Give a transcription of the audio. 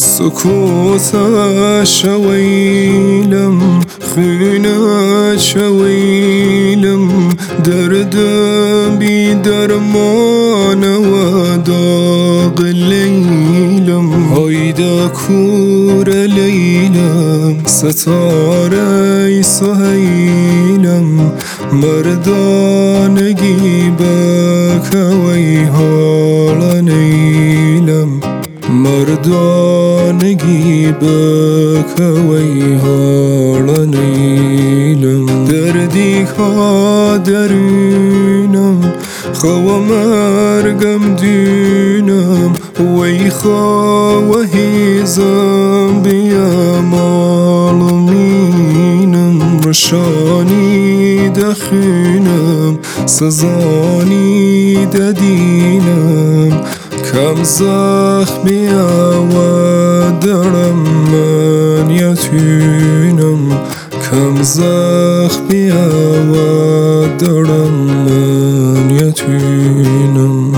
سکوتش ویلم، خونش ویلم، دردم بی درمان و داغ لیلم. هایده کور لیلم، ستاره سهیلم، مردانگی بکوی حال نیلم، مردانگی بکوی حال نیلم. دردی ها درونم، خوا مرگم دونم، وی خوا هیزم بیامال مینم. رشانی دخونم، سزانی ددینم، کم زخمی و درم من یتونم، کم زخمی و درم من یتونم.